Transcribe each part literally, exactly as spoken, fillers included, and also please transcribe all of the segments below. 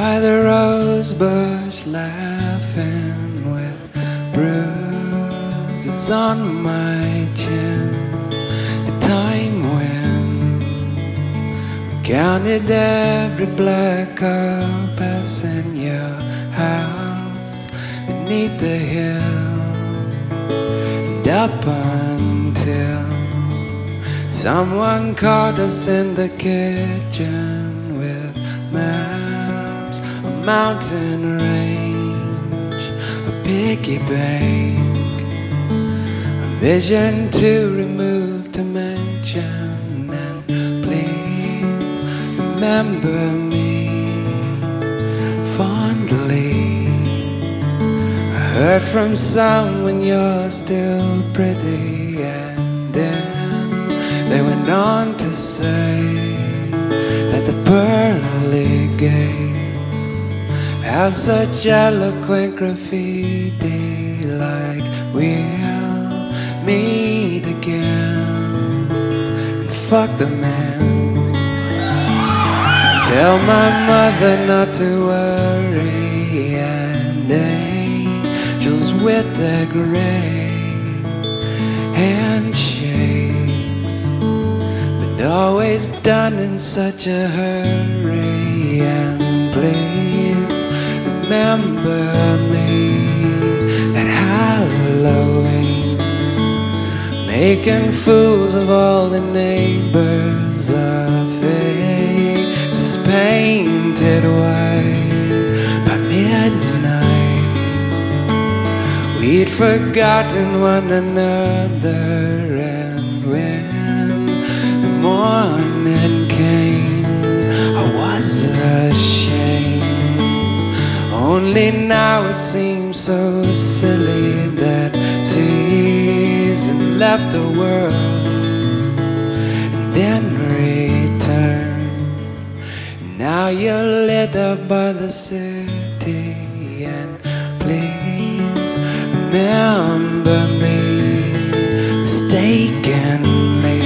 by the rose bush, laughing with bruises on my chin. The time when we counted every black car passing your house beneath the hill, and up until someone caught us in the kitchen with maps, a mountain range, a piggy bank, a vision to remove to mention. And please remember me fondly. I heard from someone you're still pretty, and then they went on to say that the pearly gates have such eloquent graffiti, like we'll meet again. And fuck the man. Tell my mother not to worry, and angels with their great handshakes, always done in such a hurry. And please remember me at Halloween, making fools of all the neighbors, our faces painted white. By midnight we'd forgotten one another, and when morning came I was ashamed. Only now it seems so silly that season left the world and then returned. Now you're lit up by the city, and please remember me mistakenly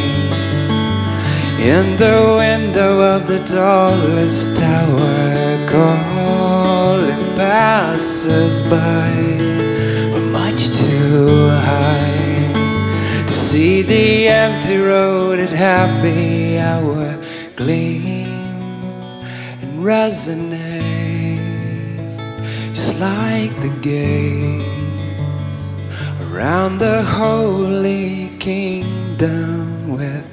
in the window of the tallest tower, calling passers-by. We're much too high to see the empty road at happy hour gleam and resonate, just like the gates around the holy kingdom, with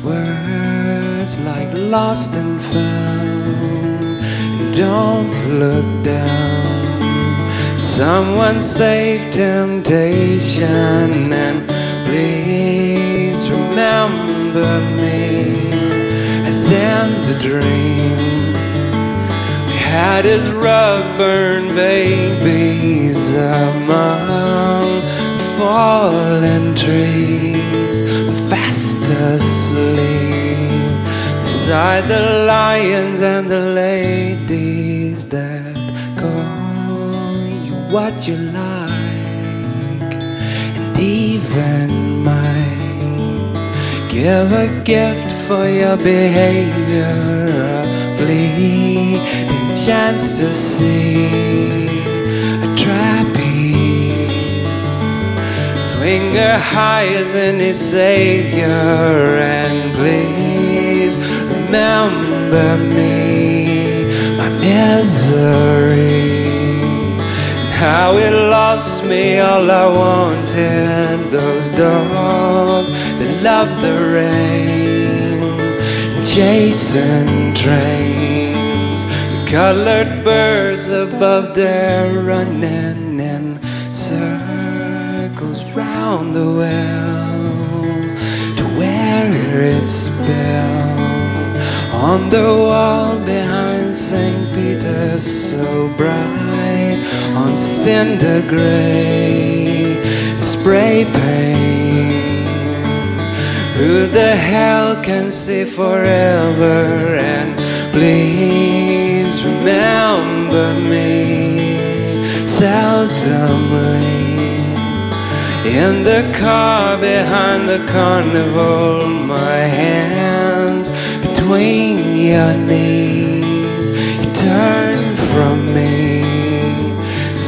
words like lost and found. And don't look down, someone save temptation. And please remember me as in the dream we had as rug-burn babies among the fallen trees, fast asleep beside the lions and the ladies that call you what you like, and even might give a gift for your behavior, a fleeting chance to see a trapeze swinger high as any savior. And please remember me, my misery, and how it lost me all I wanted, those dogs that love the rain and chasing trains, the colored birds above there running in circles round the well to where it spills on the wall behind Saint Peter's, so bright on cinder gray spray paint. Who the hell can see forever? And please remember me seldomly in the car behind the carnival, my hands between your knees. You turn from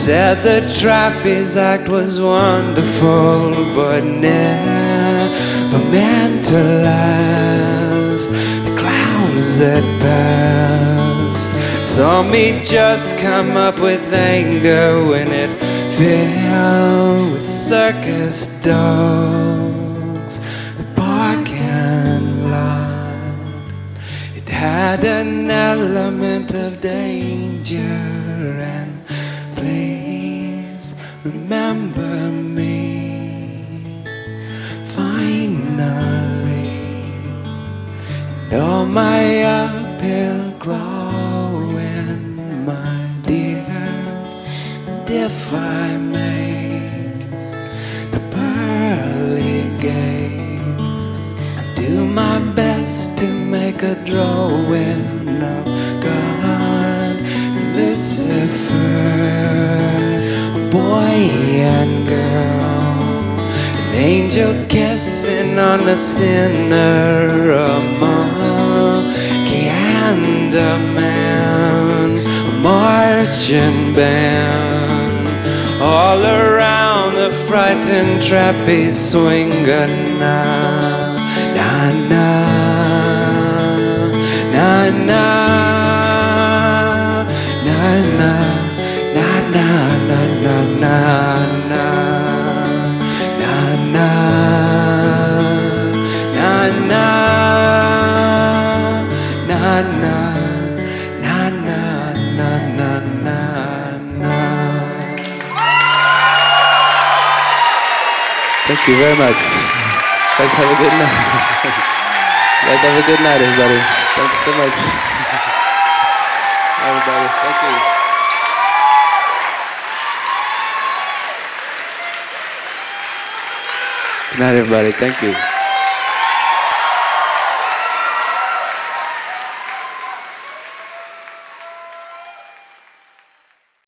said the trapeze act was wonderful, but never meant to last. The clowns that passed saw me just come up with anger when it filled with circus dogs. The parking lot, it had an element of danger, and please remember me. Finally, and all my uphill glowing, my dear, and if I make the pearly gates, I do my best to make a drawing of God and Lucifer, a boy and girl, an angel kissing on a sinner, a monkey and a man, a marching band, all around the frightened trapeze swinger. Na na na na na na na na na na na na na na na na na na na na. Thank you very much. Guys, have a good night. Guys, have a good night, everybody. Thank you so much. Everybody, thank you. Good night, everybody. Thank you.